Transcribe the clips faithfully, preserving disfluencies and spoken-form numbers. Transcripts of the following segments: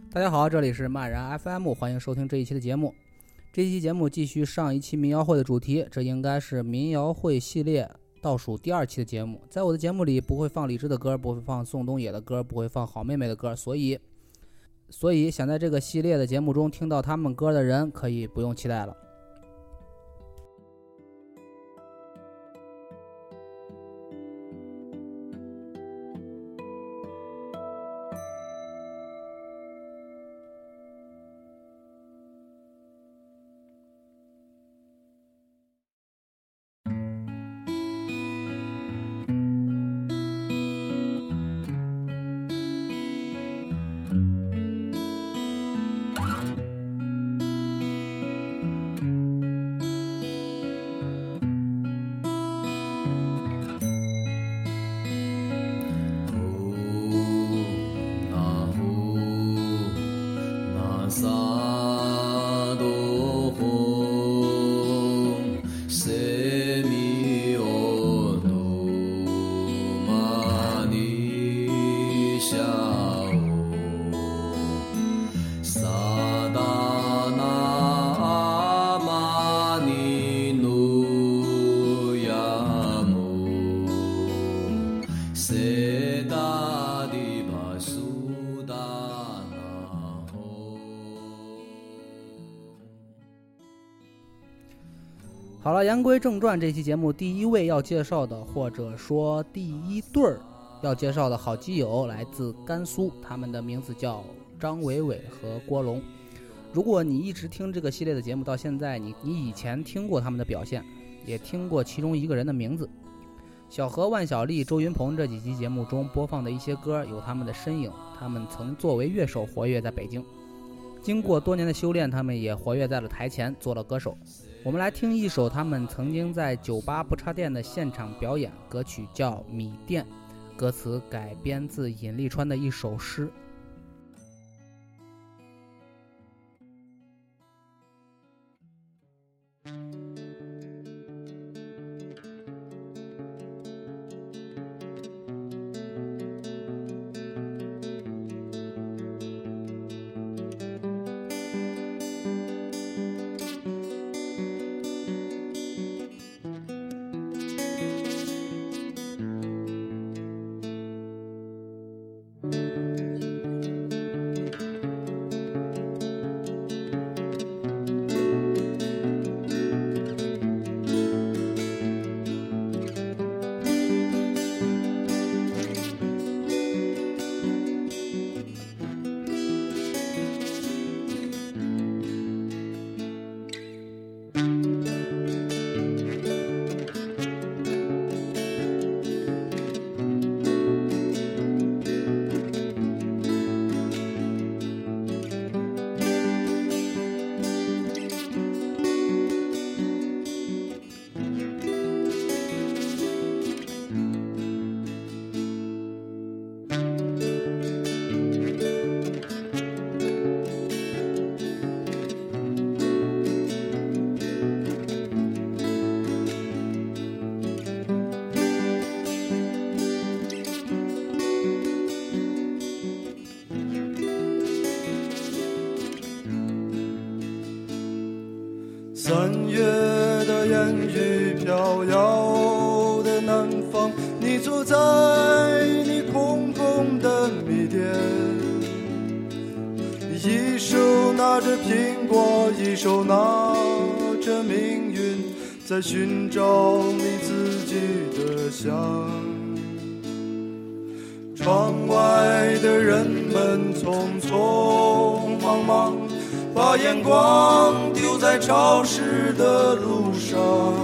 大家好，这里是漫然 F M， 欢迎收听这一期的节目。这一期节目继续上一期民谣会的主题，这应该是民谣会系列倒数第二期的节目。在我的节目里不会放李志的歌，不会放宋冬野的歌，不会放好妹妹的歌，所以所以想在这个系列的节目中听到他们歌的人可以不用期待了。好了，言归正传，这期节目第一位要介绍的，或者说第一对儿要介绍的好基友来自甘肃，他们的名字叫张伟伟和郭龙。如果你一直听这个系列的节目到现在，你你以前听过他们的表现，也听过其中一个人的名字。小何、万晓利、周云鹏这几期节目中播放的一些歌有他们的身影，他们曾作为乐手活跃在北京，经过多年的修炼，他们也活跃在了台前，做了歌手。我们来听一首他们曾经在酒吧不插电的现场表演，歌曲叫《米店》，歌词改编自尹立川的一首诗。 三月的烟雨飘摇的南方，你坐在你空空的米店，一手拿着苹果，一手拿着命运，在寻找你自己的香。窗外的人们匆匆忙忙，把眼光丢在潮湿的路上，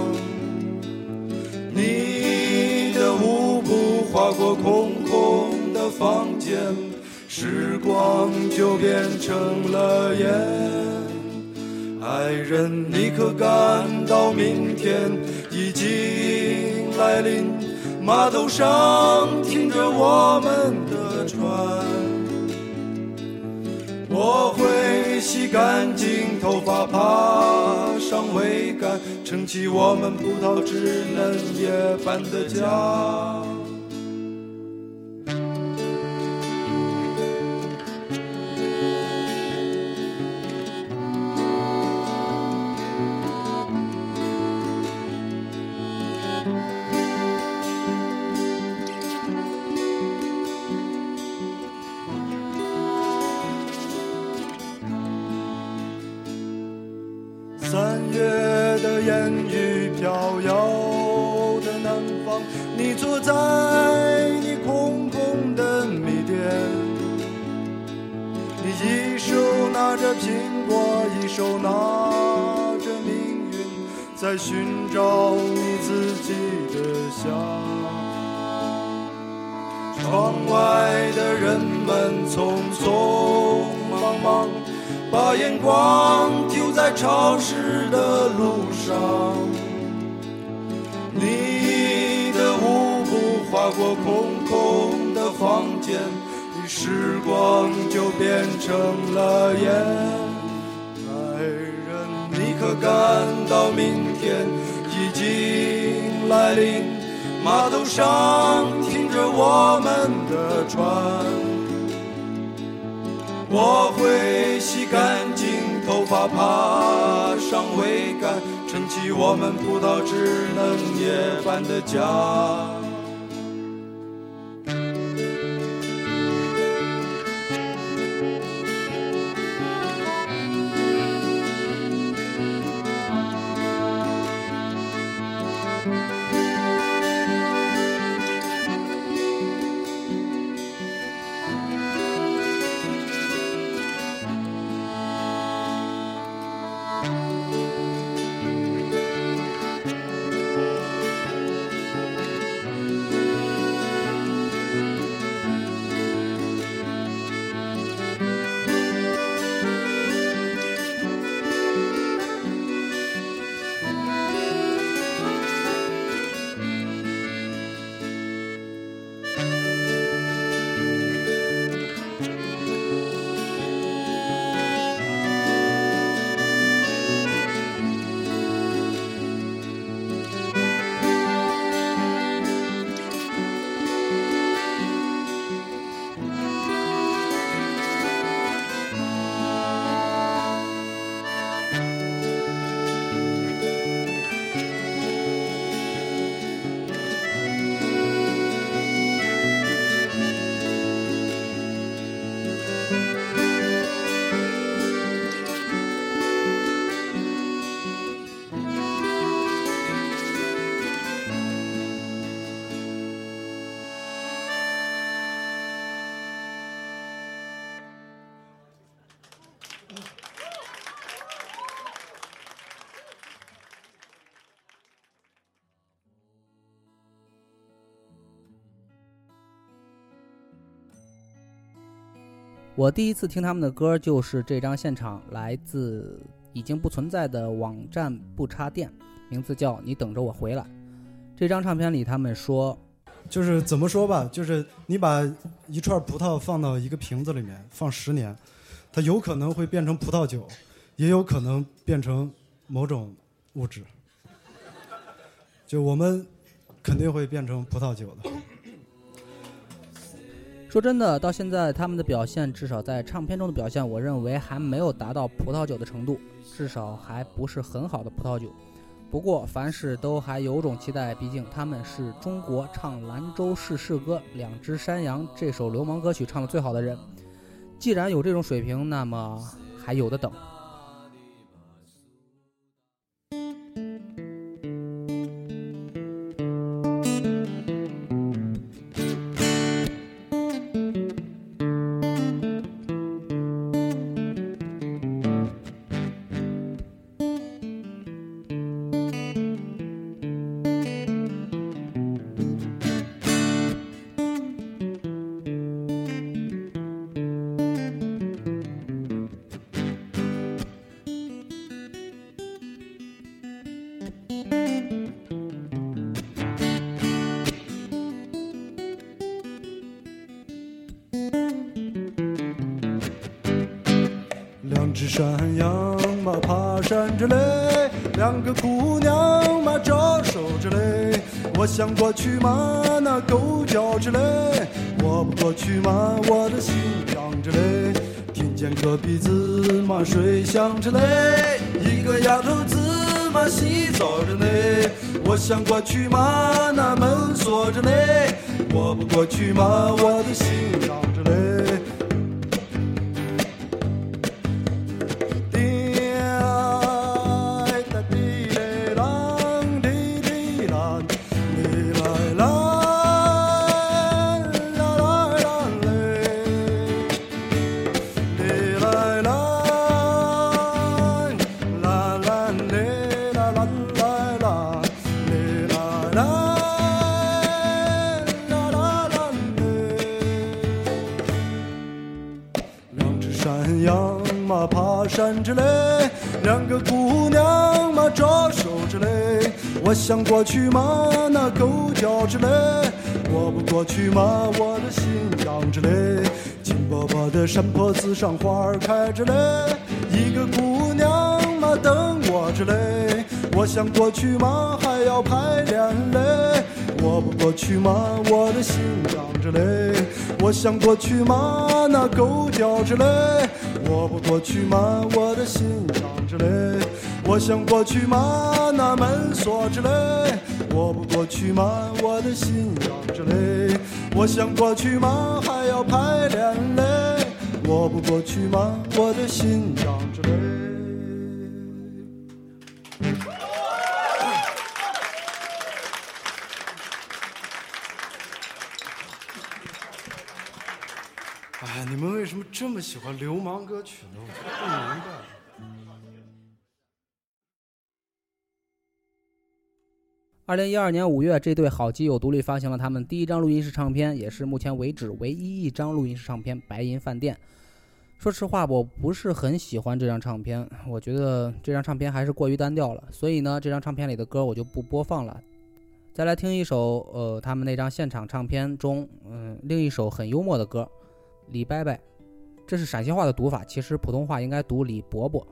你的舞步划过空空的房间，时光就变成了烟。爱人，你可感到明天已经来临？码头上停着我们的船，我会洗干净头发，爬上桅杆，撑起我们葡萄枝嫩叶般的家。 烟雨飘摇的南方，你坐在你空空的米店，你一手拿着苹果，一手拿着命运，在寻找你自己的家。窗外的人们匆匆忙忙，把眼光丢在潮湿的路上，你的舞步划过空空的房间，时光就变成了烟。爱人，你可感到明天已经来临？码头上停着我们的船，我会洗干净头发，爬上桅杆，撑起我们葡萄枝嫩叶般的家。 我第一次听他们的歌就是这张现场，来自已经不存在的网站不插电，名字叫你等着我回来。这张唱片里他们说， 就是怎么说吧，就是你把一串葡萄放到一个瓶子里面放十年，它有可能会变成葡萄酒，也有可能变成某种物质，就我们肯定会变成葡萄酒的。 说真的，到现在他们的表现，至少在唱片中的表现，我认为还没有达到葡萄酒的程度，至少还不是很好的葡萄酒。不过凡事都还有种期待，毕竟他们是中国唱兰州市市歌《两只山羊》这首流氓歌曲唱得最好的人。既然有这种水平，那么还有的等。 两只山羊嘛爬山之嘞，两个姑娘嘛招手之嘞，我想过去嘛那狗叫之嘞，我不过去嘛我的心痒之嘞，听见隔壁子嘛水响之嘞，一个丫头子嘛洗澡着嘞，我想过去嘛那门锁着嘞，我不过去嘛我的心痒着嘞。啦山羊嘛爬山之类，两个姑娘嘛招手之类，我想过去嘛那狗叫之类，我不过去嘛我的信仰之类，金箔箔的山坡子上花儿开之类，一个姑娘嘛等我之类，我想过去嘛还要排练嘞，我不过去嘛我的信仰之类，我想过去嘛那狗叫之类，我不过去嘛我的信仰之类，我想过去嘛那门锁之类，我不过去嘛我的信仰之类，我想过去嘛还要排练嘞，我不过去嘛我的信仰之类。哎，你们为什么这么喜欢流氓歌曲呢？我就不明白。 二零一二年五月，这对好基友独立发行了他们第一张录音室唱片，也是目前为止唯一一张录音室唱片《白银饭店》。说实话，我不是很喜欢这张唱片，我觉得这张唱片还是过于单调了，所以呢，这张唱片里的歌我就不播放了。再来听一首，呃，他们那张现场唱片中，嗯、呃，另一首很幽默的歌，《李伯伯》，这是陕西话的读法，其实普通话应该读李伯伯。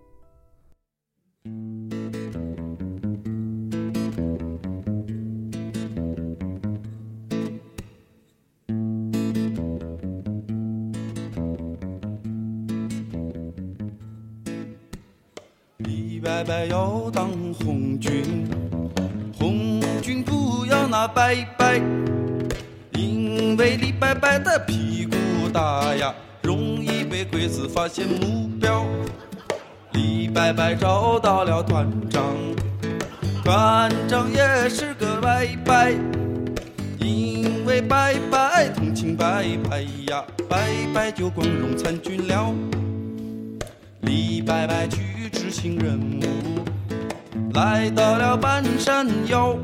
李伯伯要当红军，红军不要拿白白，因为李伯伯的屁股大呀，容易被鬼子发现目标。李伯伯找到了团长，团长也是个白白，因为白白同情白白呀，白白就光荣参军了。李伯伯去执行任务，来到了半山腰，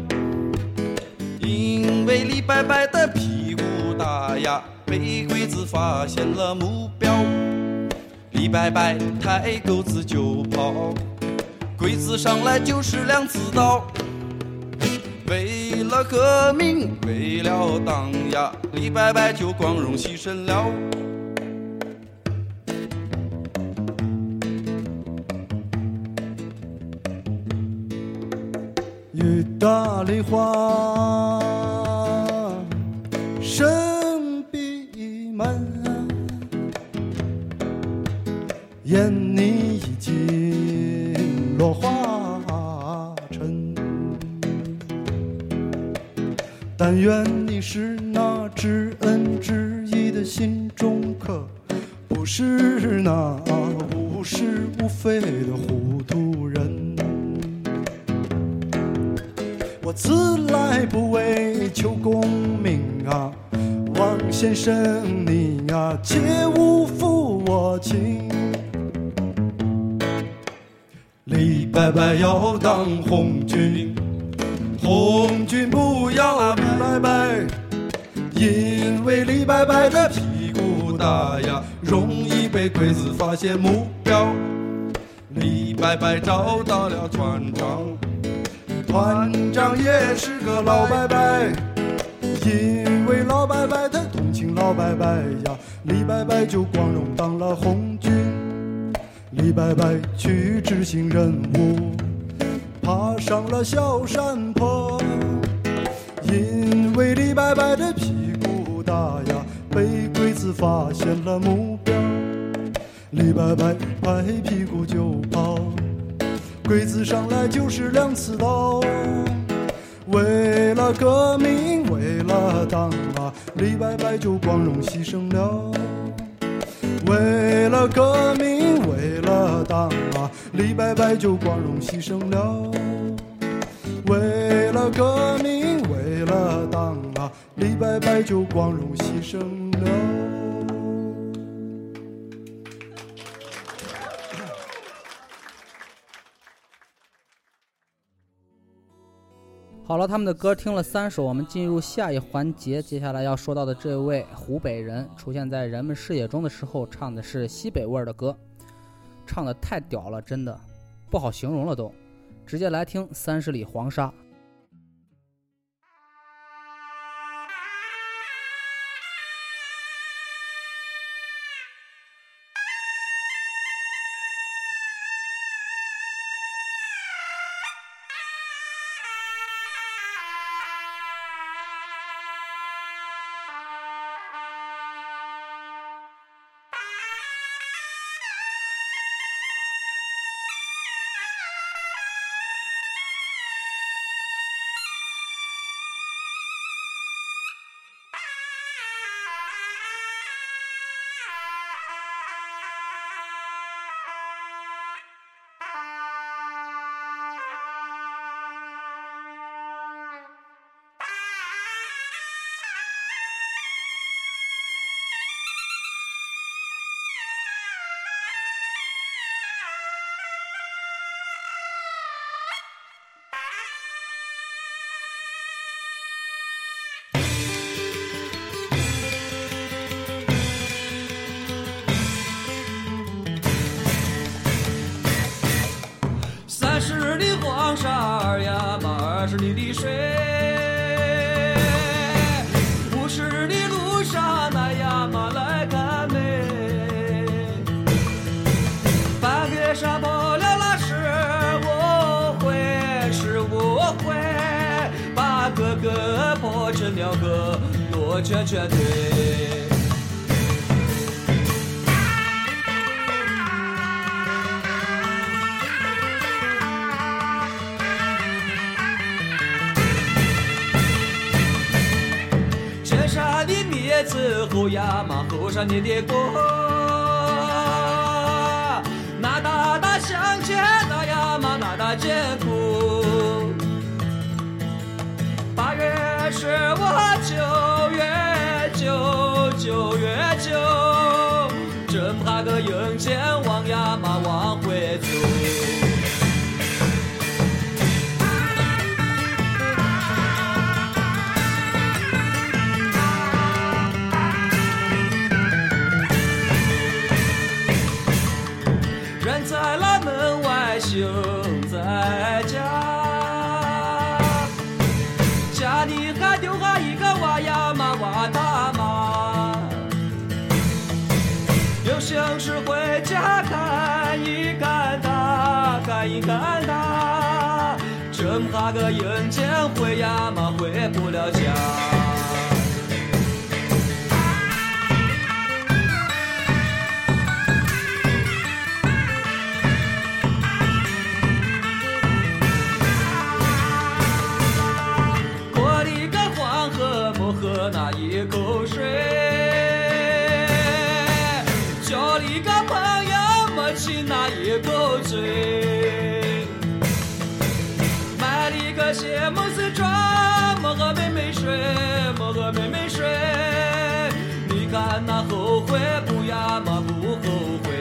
因为李伯伯的屁股大呀，被鬼子发现了目标。李伯伯抬钩子就跑，鬼子上来就是两刺刀。为了革命，为了党呀，李伯伯就光荣牺牲了。 意大利话神闭门，眼你已经落花尘，但愿你是那知恩知义的心中客，不是那无是无非的糊涂人。我自来不为求功名啊，王先生你啊切勿负我情。李伯伯要当红军，红军不要李伯伯，因为李伯伯的屁股大呀，容易被鬼子发现目标。李伯伯找到了团长，团长也是个老伯伯，因为老伯伯他同情老伯伯呀，李伯伯就光荣当了红军。李伯伯去执行任务，爬上了小山坡，因为李伯伯的屁股大呀，被鬼子发现了目标。李伯伯拍屁股就跑，鬼子上来就是两刺刀。为了革命，为了党啊，李伯伯就光荣牺牲了。为了革命，为了党啊，李伯伯就光荣牺牲了。为了革命，为了党啊，李伯伯就光荣牺牲了。 好好了，他们的歌听了三首，我们进入下一环节。接下来要说到的这位湖北人出现在人们视野中的时候，唱的是西北味的歌，唱的太屌了，真的不好形容了都。直接来听三十里黄沙。 十里黄沙儿呀嘛，二十里的水，五十里路上那呀嘛来看美，半个沙破了那是我会，是我会，把哥哥破成了个罗圈圈队。之后呀嘛后山你的歌，那大大向前那呀嘛那大艰苦，八月十五九月九九月九，真怕个迎前往呀嘛往回走。在了门外行在家，家里还丢下一个娃呀嘛娃大妈，有心事回家看一看他，看一看他，真怕个迎接回呀嘛回不了家。喝那一口水，交了一个朋友没亲那一口嘴，买了一个谢梦思装，没喝妹妹水，没喝妹妹水，你看那后悔不呀嘛不后悔。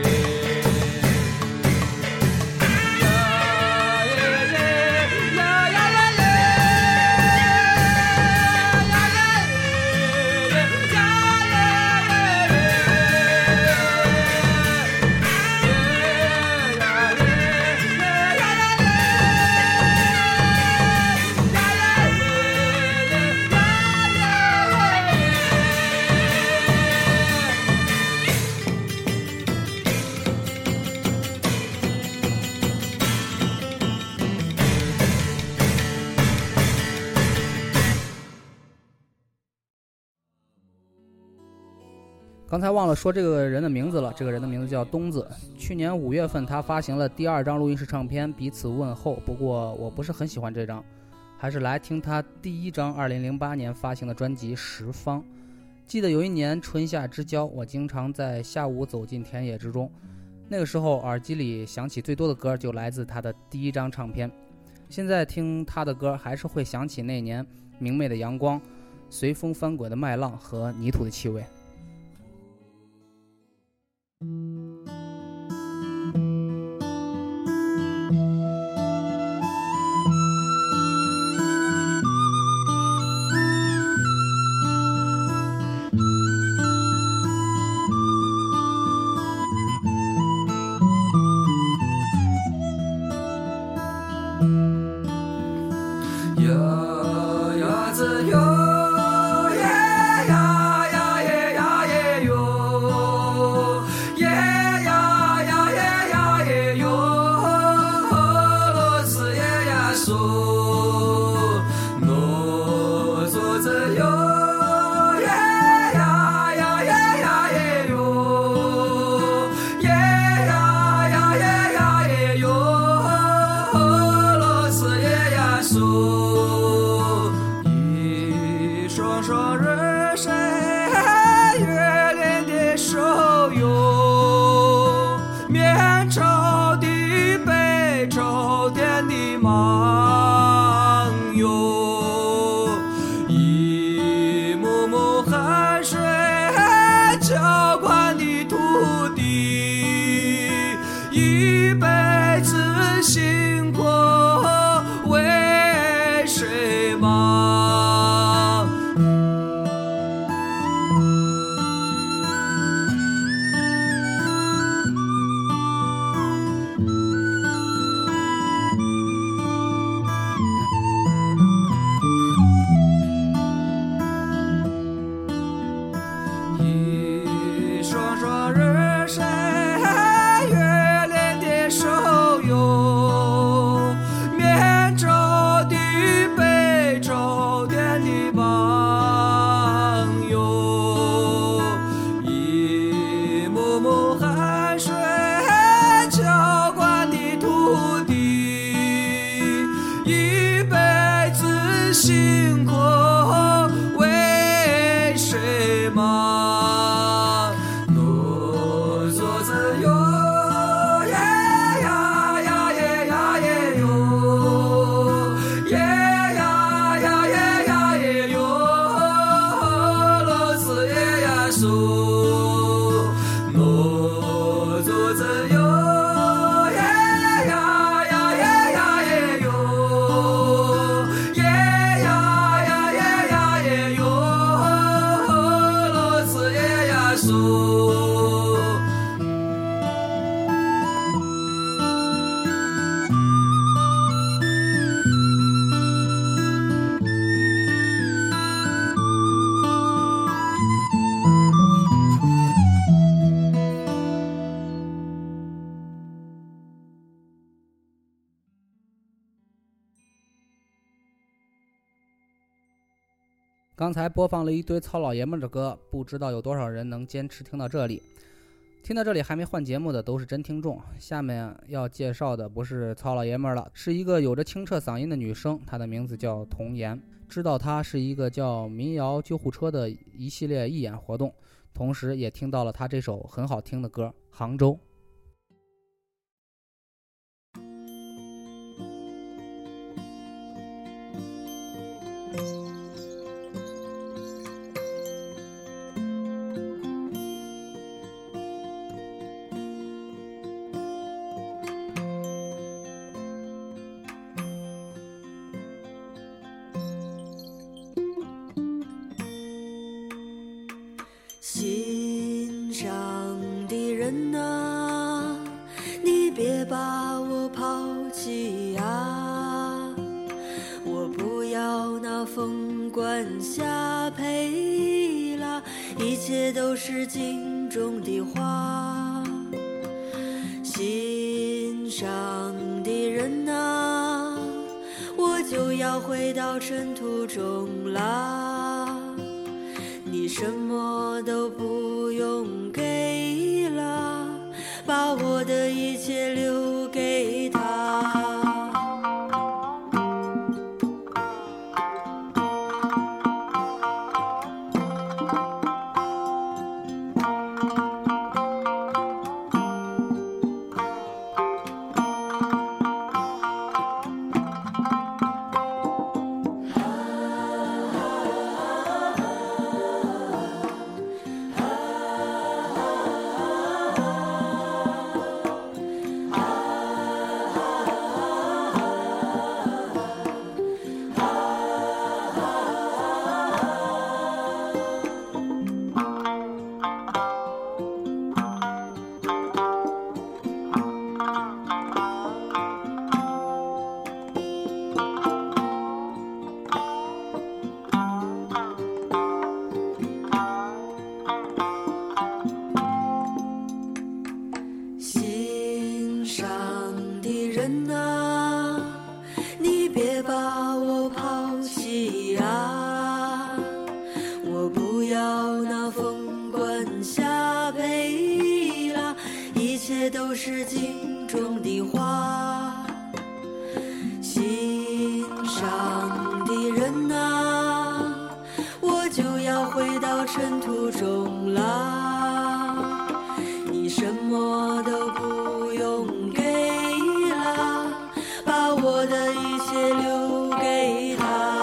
刚才忘了说这个人的名字了，这个人的名字叫东子。去年五月份他发行了第二张录音室唱片《彼此问候》，不过我不是很喜欢这张，还是来听他第一张二零零八年发行的专辑《十方》。记得有一年春夏之交，我经常在下午走进田野之中，那个时候耳机里响起最多的歌就来自他的第一张唱片。现在听他的歌还是会想起那年明媚的阳光、随风翻滚的麦浪和泥土的气味。 山，月亮的手哟，面朝的北朝天的望哟，一幕幕汗水浇灌的土地，一辈子辛苦为谁吗？我做自由，耶呀呀耶呀耶哟，耶呀呀耶呀耶哟，罗斯耶呀苏，我做自由，耶呀呀耶呀耶哟，耶呀呀耶呀耶哟，罗斯耶呀苏。 刚才播放了一堆糙老爷们儿的歌，不知道有多少人能坚持听到这里。听到这里还没换节目的都是真听众。下面要介绍的不是糙老爷们儿了，是一个有着清澈嗓音的女生，她的名字叫童颜。知道她是一个叫民谣救护车的一系列义演活动，同时也听到了她这首很好听的歌《杭州》。 心上的人啊，你别把我抛弃啊，我不要那凤冠霞帔啦，一切都是镜中的花。心上的人啊，我就要回到尘土中啦，你什么都不用给了，把我的一切留给他。心上的人啊，你别把我抛弃啊，我不要那凤冠霞帔啦，一切都是镜中的花。心上的人啊，我就要回到尘土中啦，你什么都不用给了，把我的一切留给他。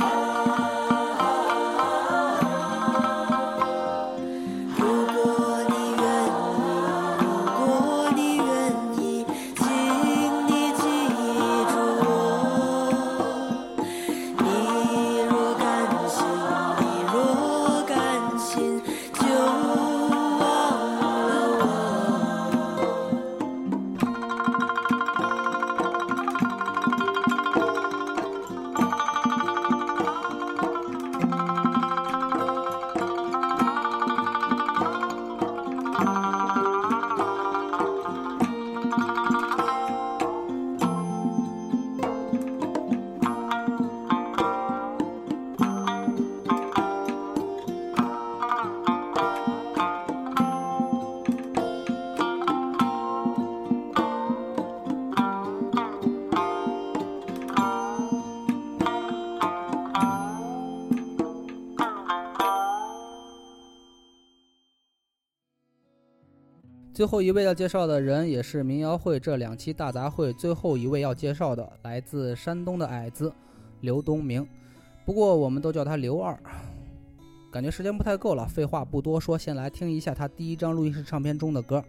如果最后一位要介绍的人，也是民谣会这两期大杂烩最后一位要介绍的，来自山东的矮子刘东明，不过我们都叫他刘二。感觉时间不太够了，废话不多说，先来听一下他第一张录音室唱片中的歌。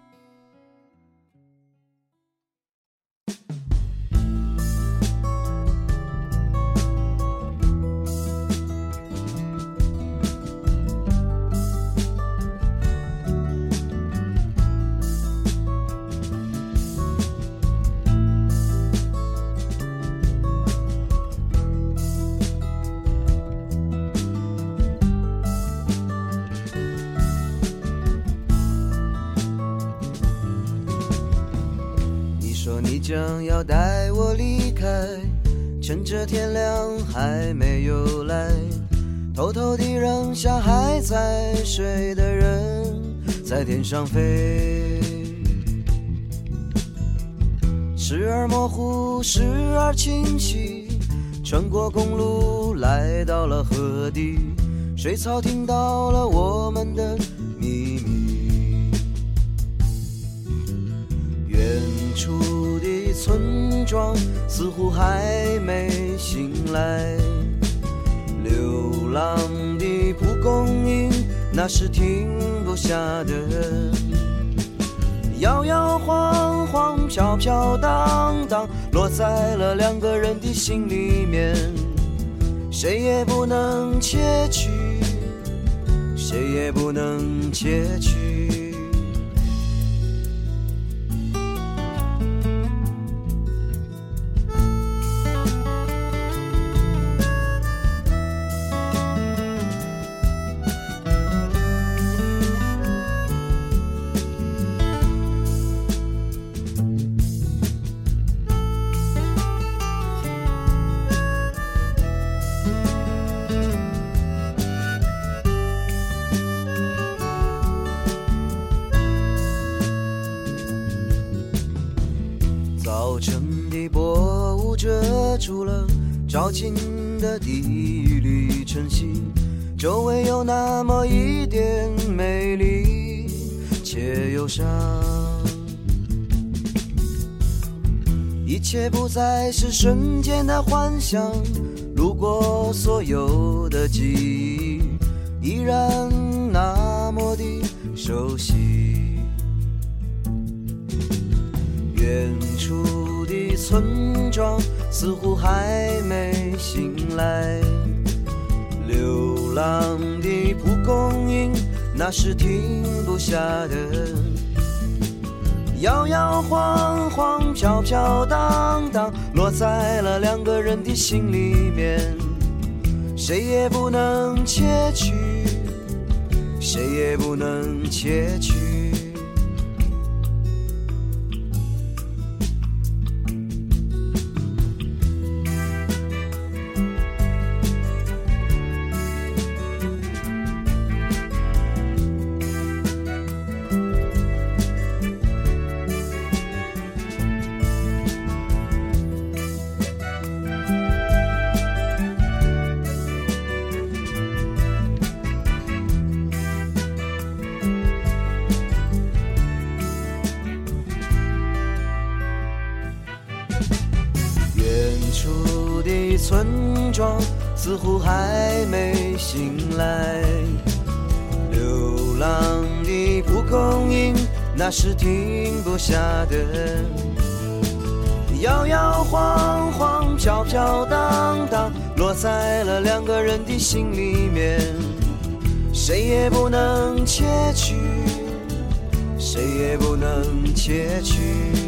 将要带我离开，趁着天亮还没有来，偷偷地让下还在睡的人在天上飞，时而模糊时而清晰，穿过公路来到了河堤，水草听到了我们的秘密，远处的村庄似乎还没醒来，流浪的蒲公英那是停不下的，摇摇晃晃飘飘荡荡落在了两个人的心里面，谁也不能窃取，谁也不能窃取。除了照进的地理晨曦，周围有那么一点美丽且忧伤，一切不再是瞬间的幻想，路过所有的记忆依然那么的熟悉，远处的村庄似乎还没醒来，流浪的蒲公英那是停不下的，摇摇晃晃飘飘荡荡落在了两个人的心里面，谁也不能窃取，谁也不能窃取。村庄似乎还没醒来，流浪的蒲公英那是停不下的，摇摇晃晃飘飘荡荡落在了两个人的心里面，谁也不能窃取，谁也不能窃取。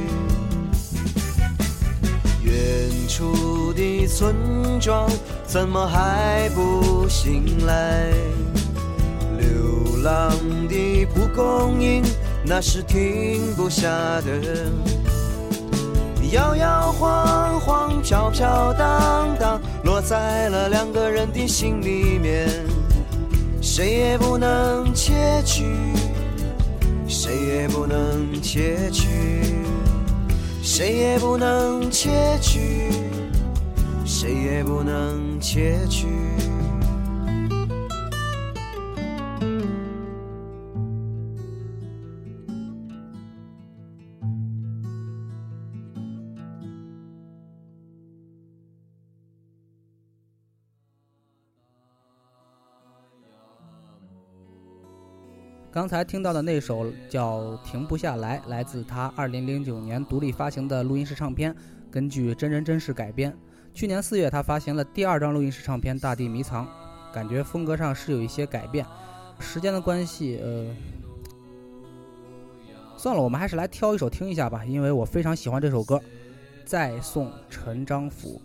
远处的村庄怎么还不醒来，流浪的蒲公英那是停不下的，摇摇晃晃飘飘荡荡落在了两个人的心里面，谁也不能窃取，谁也不能窃取，谁也不能窃取，谁也不能窃取。 刚才听到的那首叫《停不下来》，来自他二零零九年独立发行的录音室唱片，根据真人真事改编。去年四月，他发行了第二张录音室唱片《大地迷藏》，感觉风格上是有一些改变。时间的关系，呃，算了，我们还是来挑一首听一下吧，因为我非常喜欢这首歌，《再送陈章甫》。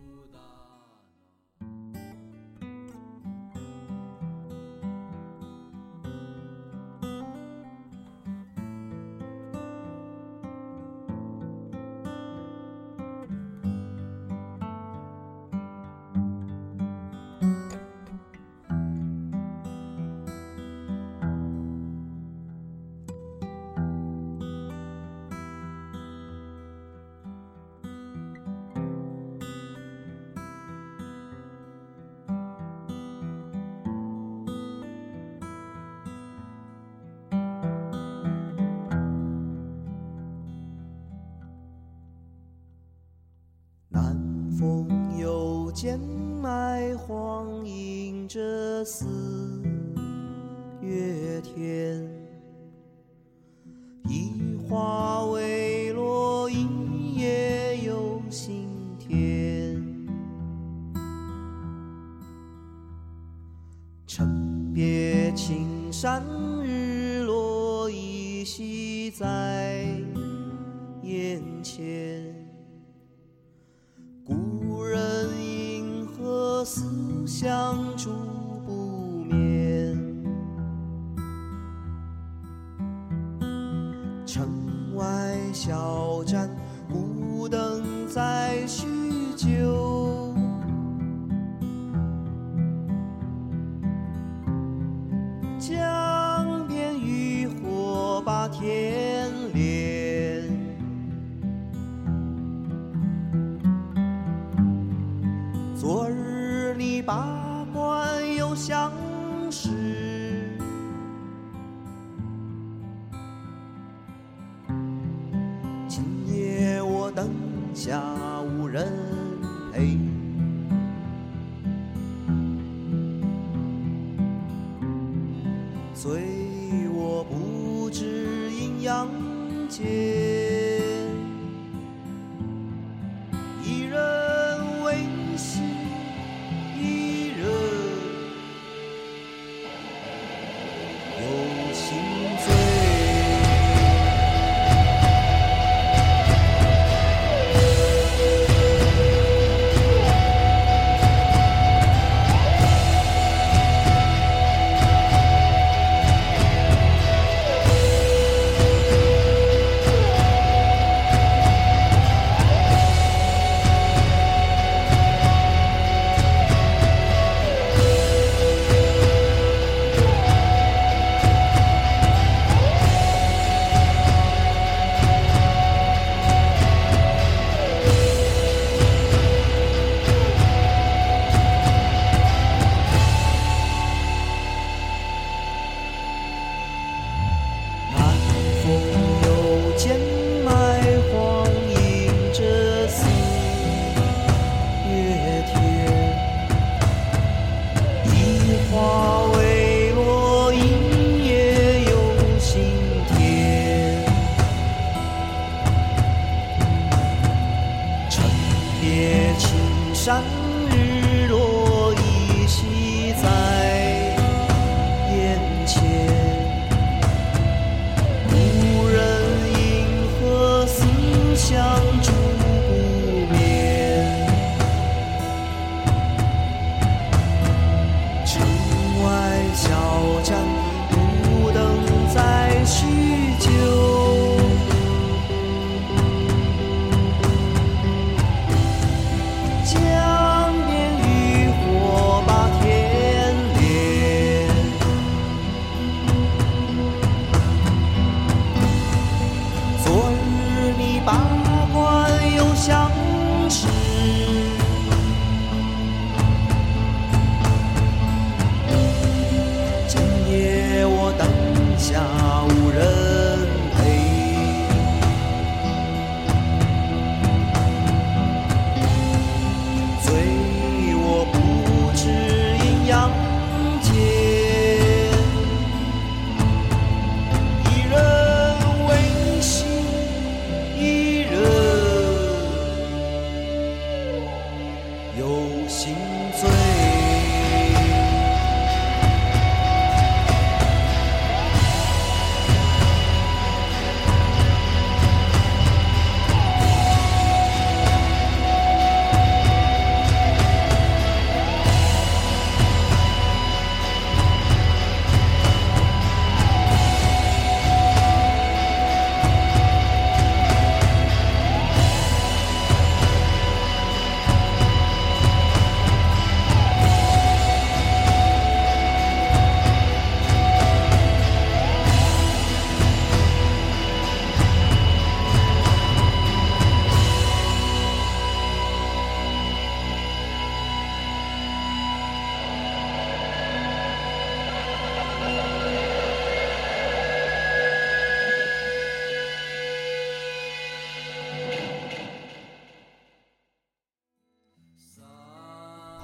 风又渐埋黄莺着四月天，一花未落，一夜又新天。趁别青山日落，依稀在眼前。故人银河思乡住不眠，城外小站孤灯在叙旧，江边渔火把天连，昨日你把关又相识，今夜我灯下无人陪，醉我不知阴阳间，一人为戏，一人有心醉。山日落依稀在眼前，无人银河思乡住不眠，城外小站孤灯在叙旧，相识，今夜我灯下无人陪，醉我不知阴阳间，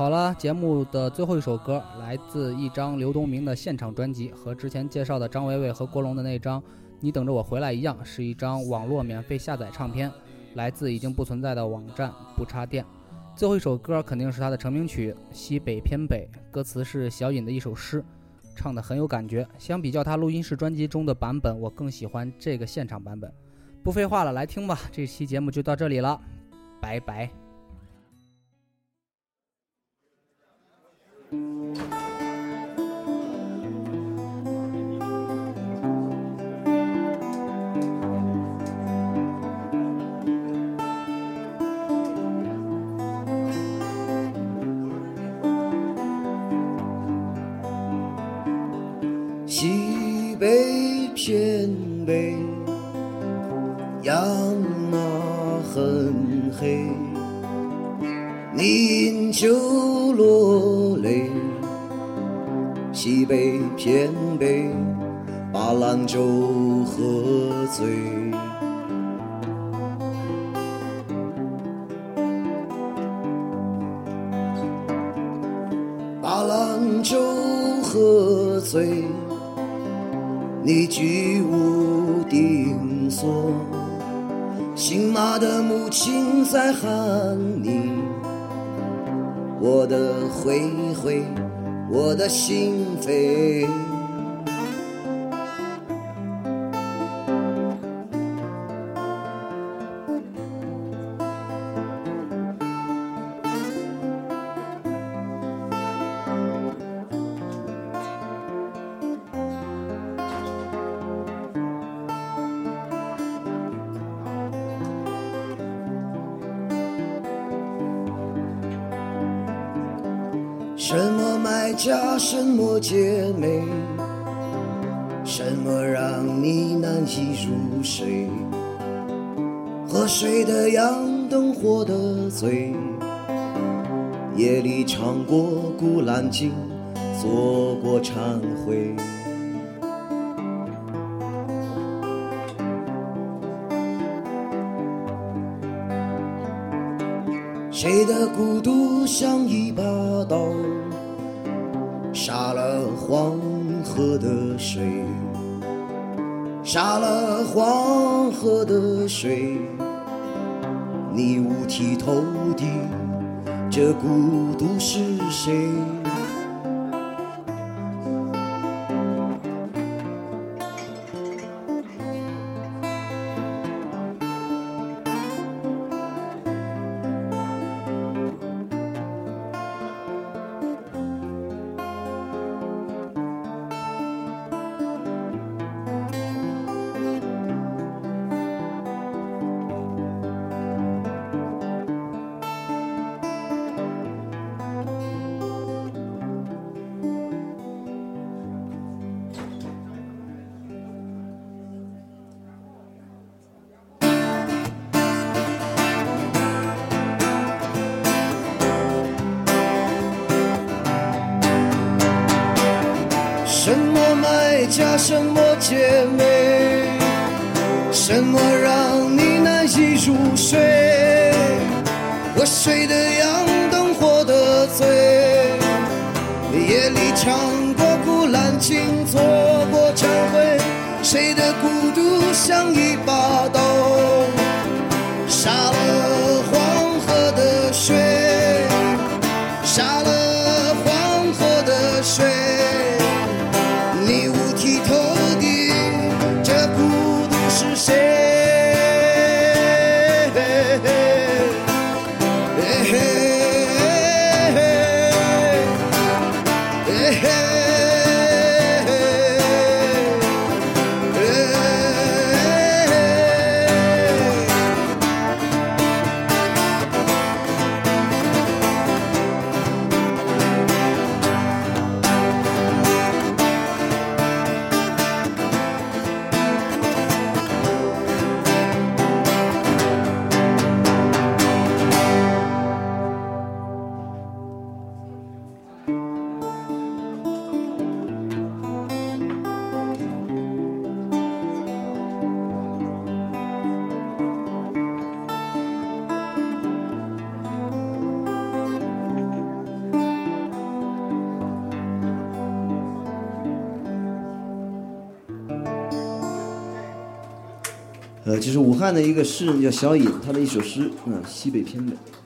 好了，节目的最后一首歌来自一张刘东明的现场专辑，和之前介绍的张伟伟和郭龙的那张你等着我回来一样，是一张网络免费下载唱片，来自已经不存在的网站不插电。最后一首歌肯定是他的成名曲《西北偏北》，歌词是小尹的一首诗，唱得很有感觉。相比较他录音室专辑中的版本，我更喜欢这个现场版本。不废话了，来听吧，这期节目就到这里了，拜拜。 西北偏北，阳啊很黑，你饮酒落泪。西北偏北，把兰州喝醉。把兰州喝醉，你居无定所，姓马的母亲在喊你，我的灰灰，我的心扉。什么买家，什么姐妹，什么让你难以入睡？喝水的羊，灯火的醉，夜里唱过《古兰经》，做过忏悔。谁的孤独像一把刀，杀了黄河的水，杀了黄河的水，你五体投地，这孤独是谁？什么买家，什么姐妹，什么让你难以入睡？喝水的羊，灯火的醉，夜里唱过《古兰经》，做过忏悔。谁的孤独像一把刀，杀了黄河的水，杀了黄河的水。你五体投地，这孤独是谁？ 呃，这是武汉的一个诗人叫小尹，他的一首诗，嗯，西北偏北。